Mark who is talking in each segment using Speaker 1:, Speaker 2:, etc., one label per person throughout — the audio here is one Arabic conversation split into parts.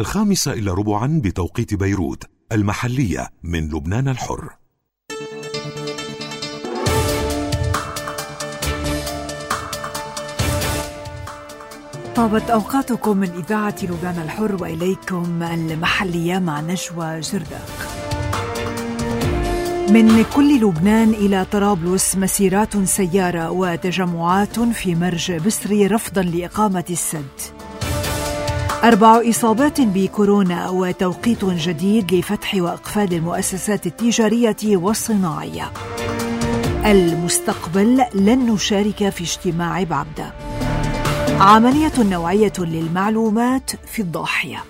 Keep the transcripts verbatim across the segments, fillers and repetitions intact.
Speaker 1: الخامسة إلى ربعا بتوقيت بيروت، المحلية من لبنان الحر.
Speaker 2: طابت أوقاتكم من إذاعة لبنان الحر، وإليكم المحلية مع نجوى جرداق. من كل لبنان إلى طرابلس مسيرات سيارة وتجمعات في مرج بسري رفضا لإقامة السد. أربع إصابات بكورونا وتوقيت جديد لفتح وإقفال المؤسسات التجارية والصناعية. المستقبل لن نشارك في اجتماع بعبدة. عملية نوعية للمعلومات في الضاحية.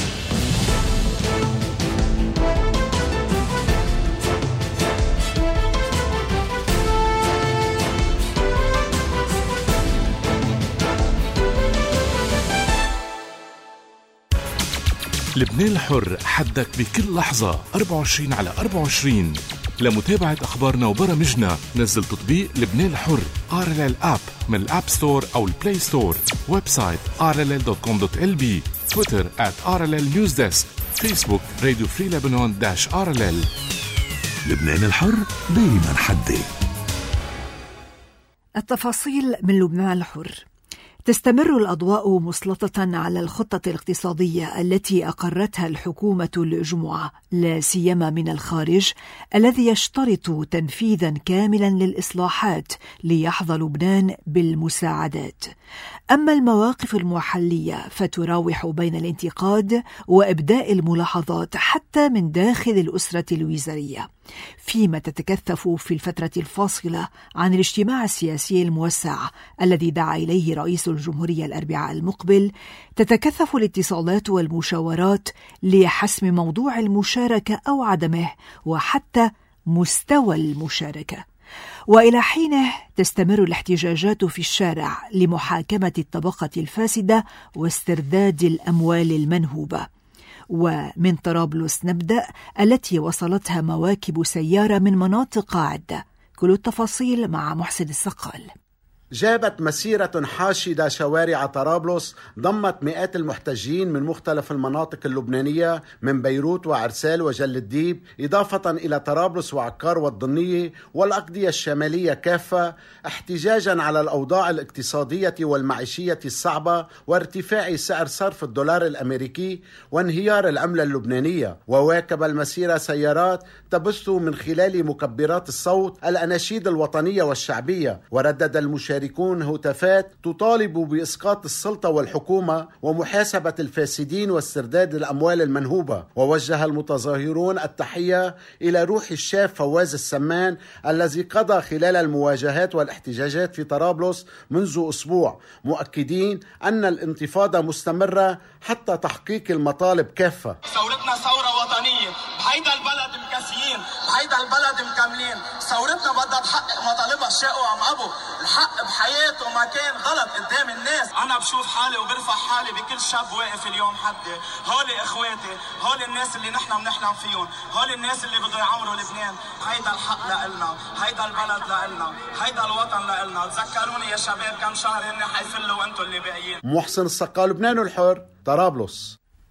Speaker 3: لبنان الحر، حدك بكل لحظة أربعة وعشرين على أربعة وعشرين. لمتابعة أخبارنا وبرامجنا نزل تطبيق لبنان الحر آر إل إل آب من الأب ستور أو البلاي ستور. ويب سايت آر إل إل دوت كوم دوت إل بي. تويتر آت آر إل إل نيوز ديسك. فيسبوك راديو فري لبنان داش آر إل إل.
Speaker 1: لبنان الحر دايما حدي.
Speaker 2: التفاصيل من لبنان الحر. تستمر الأضواء مسلطة على الخطة الاقتصادية التي أقرتها الحكومة الجمعة، لا سيما من الخارج، الذي يشترط تنفيذا كاملا للإصلاحات ليحظى لبنان بالمساعدات. أما المواقف المحلية فتراوح بين الانتقاد وإبداء الملاحظات حتى من داخل الأسرة الوزارية، فيما تتكثف في الفترة الفاصلة عن الاجتماع السياسي الموسع الذي دعا إليه رئيس الجمهورية الأربعاء المقبل، تتكثف الاتصالات والمشاورات لحسم موضوع المشاركة أو عدمه وحتى مستوى المشاركة. وإلى حينه تستمر الاحتجاجات في الشارع لمحاكمة الطبقة الفاسدة واسترداد الأموال المنهوبة. ومن طرابلس نبدأ، التي وصلتها مواكب سيارة من مناطق عدة. كل التفاصيل مع محسن السقال.
Speaker 4: جابت مسيرة حاشدة شوارع طرابلس ضمت مئات المحتجين من مختلف المناطق اللبنانية من بيروت وعرسال وجل الديب، إضافة إلى طرابلس وعكار والضنية والأقضية الشمالية كافة، احتجاجا على الأوضاع الاقتصادية والمعيشية الصعبة وارتفاع سعر صرف الدولار الأمريكي وانهيار العملة اللبنانية. وواكب المسيرة سيارات تبث من خلال مكبرات الصوت الأناشيد الوطنية والشعبية، وردد المشاركين يكون هتافات تطالب بإسقاط السلطة والحكومة ومحاسبة الفاسدين واسترداد الأموال المنهوبة. ووجه المتظاهرون التحية إلى روح الشاب فواز السمان الذي قضى خلال المواجهات والاحتجاجات في طرابلس منذ أسبوع، مؤكدين أن الانتفاضة مستمرة حتى تحقيق المطالب كافة.
Speaker 5: ثورتنا ثورة وطنية، بهيدا البلد مكسيين، بهيدا البلد مكملين. ثورتنا بدها تحقق مطالبها الشقوى عم أبو الحق بحياته ما كان غلط قدام الناس. أنا بشوف حالي وبرفع حالي بكل شاب واقف اليوم حدي. هولي إخواتي، هولي الناس اللي نحن بنحلم فيهم، هولي الناس اللي بده يعمروا لبنان. هيدا الحق لإلنا، هيدا البلد لإلنا، هيدا الوطن لإلنا. تذكروني يا شباب كم شهر هن حيفلوا وانتم اللي باقيين.
Speaker 4: محسن السقال، لبنان الحر، طرابلس.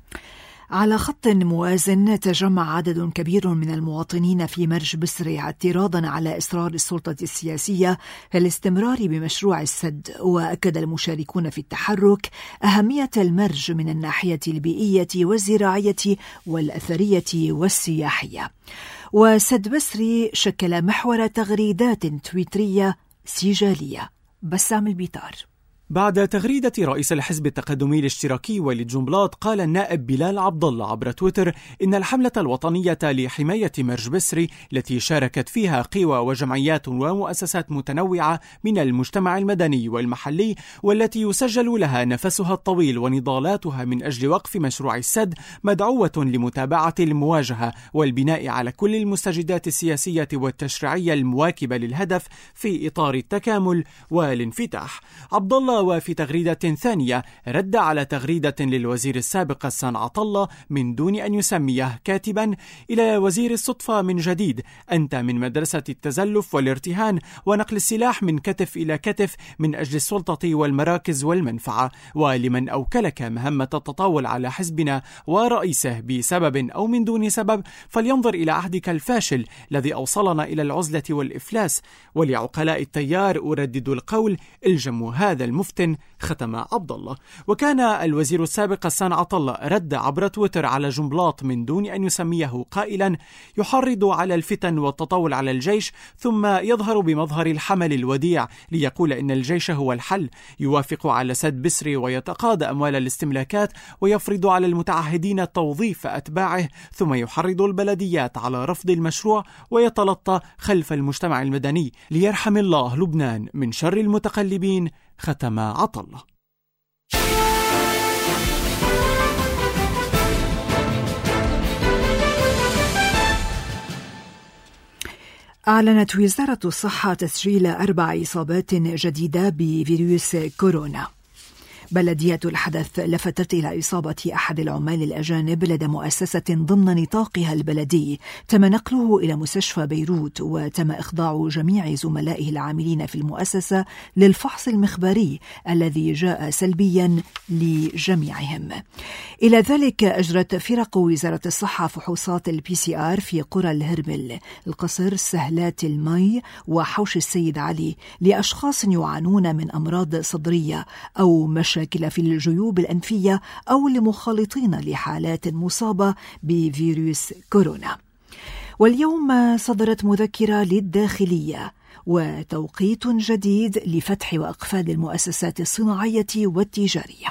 Speaker 2: على خط موازن تجمع عدد كبير من المواطنين في مرج بسري اعتراضا على إصرار السلطة السياسية في الاستمرار بمشروع السد. وأكد المشاركون في التحرك أهمية المرج من الناحية البيئية والزراعية والأثرية والسياحية. وسد بسري شكل محور تغريدات تويترية سجالية. بسام البيطار.
Speaker 6: بعد تغريدة رئيس الحزب التقدمي الاشتراكي وليد جنبلاط، قال النائب بلال عبد الله عبر تويتر إن الحملة الوطنية لحماية مرج بسري التي شاركت فيها قوى وجمعيات ومؤسسات متنوعة من المجتمع المدني والمحلي، والتي يسجل لها نفسها الطويل ونضالاتها من أجل وقف مشروع السد، مدعوة لمتابعة المواجهة والبناء على كل المستجدات السياسية والتشريعية المواكبة للهدف في إطار التكامل والانفتاح. عبد الله الله وفي تغريدة ثانية رد على تغريدة للوزير السابق غسان عطلة من دون أن يسميه، كاتبا: إلى وزير الصدفة من جديد، أنت من مدرسة التزلف والارتهان ونقل السلاح من كتف إلى كتف من أجل السلطة والمراكز والمنفعة، ولمن أوكلك مهمة التطاول على حزبنا ورئيسه بسبب أو من دون سبب فلينظر إلى عهدك الفاشل الذي أوصلنا إلى العزلة والإفلاس. ولعقلاء التيار أردد القول: الجموا هذا المفتن. ختم عبد الله. وكان الوزير السابق غسان عطلة رد عبر تويتر على جنبلاط من دون أن يسميه قائلا: يحرض على الفتن والتطاول على الجيش، ثم يظهر بمظهر الحمل الوديع ليقول إن الجيش هو الحل، يوافق على سد بسري ويتقاضى أموال الاستملاكات ويفرض على المتعهدين توظيف أتباعه، ثم يحرض البلديات على رفض المشروع ويتلطى خلف المجتمع المدني. ليرحم الله لبنان من شر المتقلبين. ختم عطلة.
Speaker 2: أعلنت وزارة الصحة تسجيل أربع إصابات جديدة بفيروس كورونا. بلدية الحدث لفتت إلى إصابة أحد العمال الأجانب لدى مؤسسة ضمن نطاقها البلدي، تم نقله إلى مستشفى بيروت، وتم إخضاع جميع زملائه العاملين في المؤسسة للفحص المخبري الذي جاء سلبيا لجميعهم. إلى ذلك أجرت فرق وزارة الصحة فحوصات البي سي آر في قرى الهرمل، القصر، سهلات المي وحوش السيد علي لأشخاص يعانون من أمراض صدرية أو مشاكل في الجيوب الأنفية أو لمخالطين لحالات مصابة بفيروس كورونا. واليوم صدرت مذكرة للداخلية وتوقيت جديد لفتح وإقفال المؤسسات الصناعية والتجارية.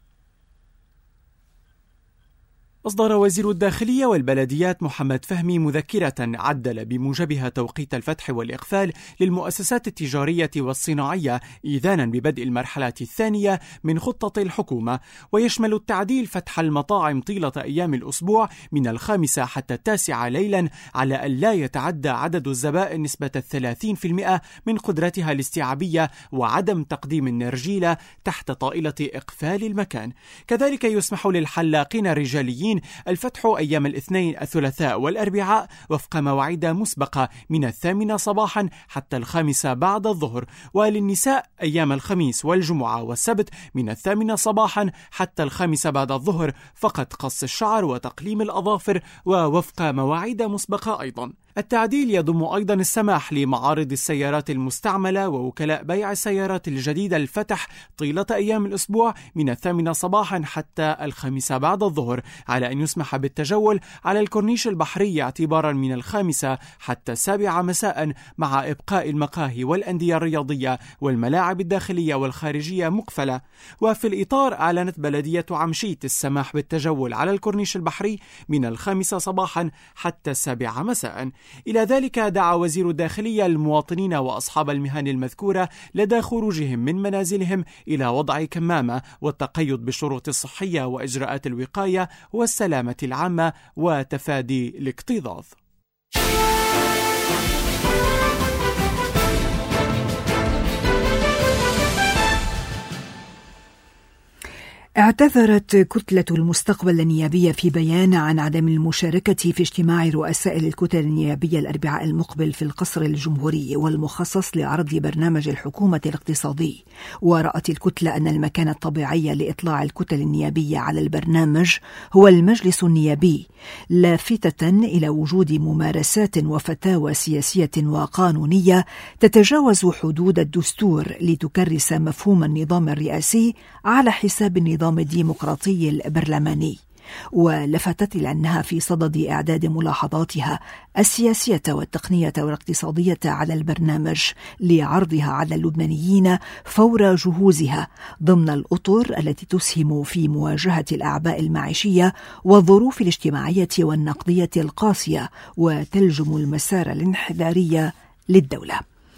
Speaker 6: أصدر وزير الداخلية والبلديات محمد فهمي مذكرة عدل بموجبها توقيت الفتح والإقفال للمؤسسات التجارية والصناعية إذانا ببدء المرحلة الثانية من خطة الحكومة، ويشمل التعديل فتح المطاعم طيلة أيام الأسبوع من الخامسة حتى التاسعة ليلا على أن لا يتعدى عدد الزبائن نسبة الثلاثين في المئة من قدرتها الاستيعابية، وعدم تقديم النرجيلة تحت طائلة إقفال المكان. كذلك يسمح للحلاقين الرجاليين الفتح أيام الاثنين، الثلاثاء والأربعاء وفق مواعيد مسبقة من الثامنة صباحا حتى الخامسة بعد الظهر، وللنساء أيام الخميس والجمعة والسبت من الثامنة صباحا حتى الخامسة بعد الظهر، فقط قص الشعر وتقليم الأظافر ووفق مواعيد مسبقة أيضا. التعديل يضم أيضا السماح لمعارض السيارات المستعملة ووكلاء بيع السيارات الجديدة الفتح طيلة أيام الأسبوع من الثامنة صباحا حتى الخامسة بعد الظهر، على أن يسمح بالتجول على الكورنيش البحري اعتبارا من الخامسة حتى السابعة مساء، مع إبقاء المقاهي والأندية الرياضية والملاعب الداخلية والخارجية مقفلة. وفي الإطار أعلنت بلدية عمشيت السماح بالتجول على الكورنيش البحري من الخامسة صباحا حتى السابعة مساء. إلى ذلك دعا وزير الداخلية المواطنين وأصحاب المهن المذكورة لدى خروجهم من منازلهم إلى وضع كمامة والتقيد بالشروط الصحية وإجراءات الوقاية والسلامة العامة وتفادي الاكتظاظ.
Speaker 2: اعتذرت كتلة المستقبل النيابية في بيان عن عدم المشاركة في اجتماع رؤساء الكتل النيابية الأربعاء المقبل في القصر الجمهوري والمخصص لعرض برنامج الحكومة الاقتصادي. ورأت الكتلة أن المكان الطبيعي لإطلاع الكتل النيابية على البرنامج هو المجلس النيابي، لافتة إلى وجود ممارسات وفتاوى سياسية وقانونية تتجاوز حدود الدستور لتكرس مفهوم النظام الرئاسي على حساب النظام الديمقراطي البرلماني. ولفتت إلى أنها في صدد إعداد ملاحظاتها السياسية والتقنية والاقتصادية على البرنامج لعرضها على اللبنانيين فور جهوزها ضمن الأطر التي تسهم في مواجهة الأعباء المعيشية والظروف الاجتماعية والنقدية القاسية وتلجم المسار الانحداري للدولة.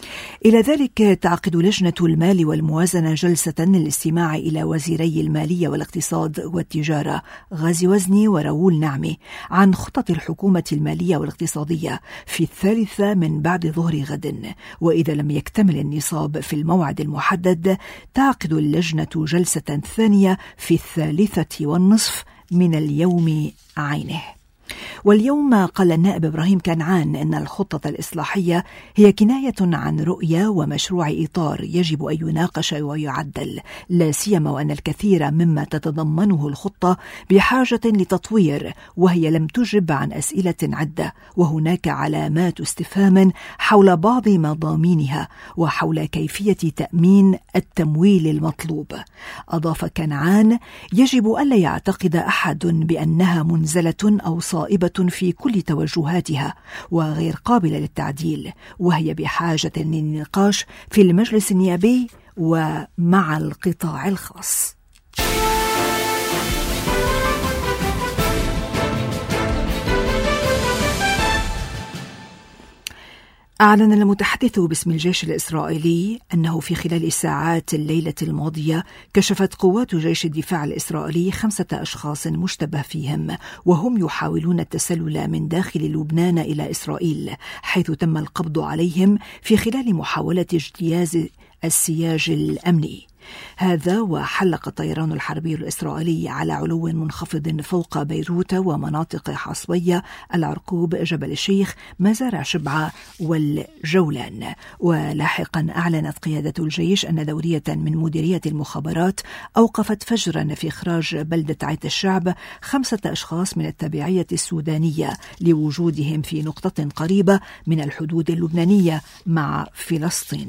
Speaker 2: إلى ذلك تعقد لجنة المال والموازنة جلسة للاستماع إلى وزيري المالية والاقتصاد والتجارة غازي وزني وراؤول نعمي عن خطط الحكومة المالية والاقتصادية في الثالثة من بعد ظهر غد، وإذا لم يكتمل النصاب في الموعد المحدد تعقد اللجنة جلسة ثانية في الثالثة والنصف من اليوم عينه. واليوم قال النائب إبراهيم كنعان أن الخطة الإصلاحية هي كناية عن رؤية ومشروع إطار يجب أن يناقش ويعدل، لا سيما وأن الكثير مما تتضمنه الخطة بحاجة لتطوير، وهي لم تجب عن أسئلة عدة، وهناك علامات استفهام حول بعض مضامينها وحول كيفية تأمين التمويل المطلوب. أضاف كنعان: يجب ألا يعتقد أحد بأنها منزلة أو صائبة في كل توجهاتها وغير قابلة للتعديل، وهي بحاجة للنقاش في المجلس النيابي ومع القطاع الخاص. أعلن المتحدث باسم الجيش الإسرائيلي أنه في خلال ساعات الليلة الماضية كشفت قوات جيش الدفاع الإسرائيلي خمسة أشخاص مشتبه فيهم وهم يحاولون التسلل من داخل لبنان إلى إسرائيل، حيث تم القبض عليهم في خلال محاولة اجتياز السياج الأمني. هذا وحلق الطيران الحربي الإسرائيلي على علو منخفض فوق بيروت ومناطق حصبية العرقوب جبل الشيخ مزارع شبعة والجولان. ولاحقا أعلنت قيادة الجيش أن دورية من مديرية المخابرات أوقفت فجرا في إخراج بلدة عيت الشعب خمسة أشخاص من التبعية السودانية لوجودهم في نقطة قريبة من الحدود اللبنانية مع فلسطين.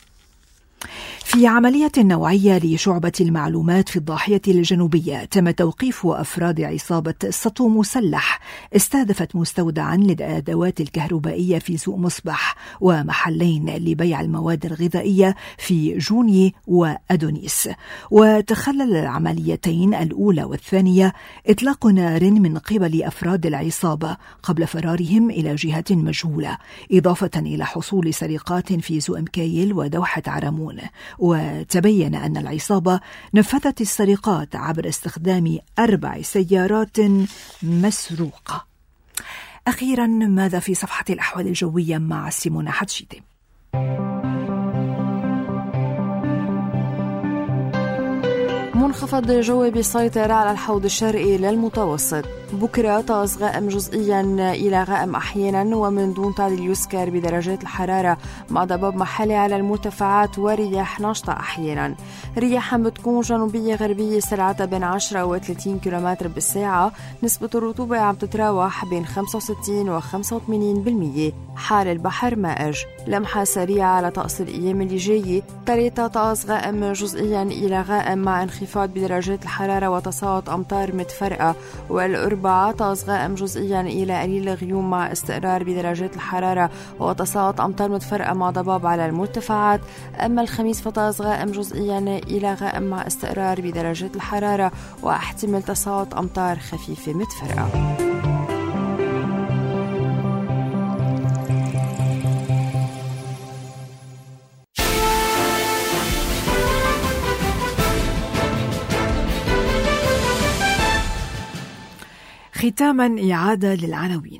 Speaker 2: في عملية نوعية لشعبة المعلومات في الضاحية الجنوبية تم توقيف أفراد عصابة سطو مسلح استهدفت مستودعا للأدوات الكهربائية في سوق مصبح ومحلين لبيع المواد الغذائية في جوني وأدونيس. وتخلل العمليتين الأولى والثانية إطلاق نار من قبل أفراد العصابة قبل فرارهم إلى جهة مجهولة، إضافة إلى حصول سرقات في سوق مكايل ودوحة عرمون. وتبين أن العصابة نفذت السرقات عبر استخدام أربع سيارات مسروقة. أخيرا، ماذا في صفحة الأحوال الجوية مع سيمونا حتشيتي؟
Speaker 7: منخفض جوي بيسيطر على الحوض الشرقي للمتوسط. بكرة طقس غائم جزئيا إلى غائم أحيانا ومن دون تعديل يسكر بدرجات الحرارة مع ضباب محلي على المرتفعات ورياح نشطة أحيانا. رياح بتكون جنوبية غربية سرعتها بين عشرة و ثلاثين كيلومتر بالساعة. نسبة الرطوبة عم تتراوح بين خمسة وستين و خمسة وثمانين بالمية. حال البحر مائج. لمحة سريعة على طقس الأيام اللي جاية. ثلاثة طقس غائم جزئيا إلى غائم مع انخفاض بدرجات الحرارة وتساقط أمطار متفرقة. والأربعة طقس غائم جزئيا إلى قليل غيوم مع استقرار بدرجات الحرارة وتساقط أمطار متفرقة مع ضباب على المرتفعات. أما الخميس فطقس غائم جزئيا إلى غائم مع استقرار بدرجات الحرارة واحتمال تساقط أمطار خفيفة متفرقة.
Speaker 2: ختاما إعادة للعناوين.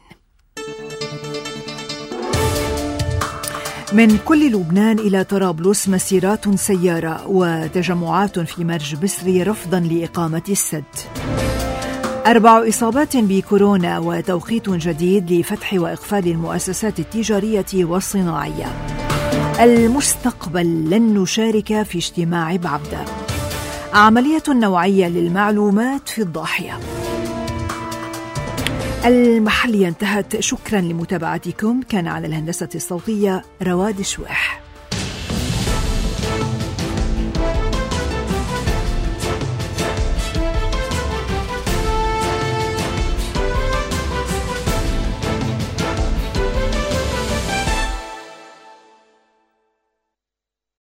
Speaker 2: من كل لبنان إلى طرابلس مسيرات سيارة وتجمعات في مرج بسري رفضا لإقامة السد. أربع إصابات بكورونا وتوقيت جديد لفتح وإقفال المؤسسات التجارية والصناعية. المستقبل لن نشارك في اجتماع بعبدة. عملية نوعية للمعلومات في الضاحية. المحلية انتهت. شكرا لمتابعتكم. كان على الهندسة الصوتية رواد شويح.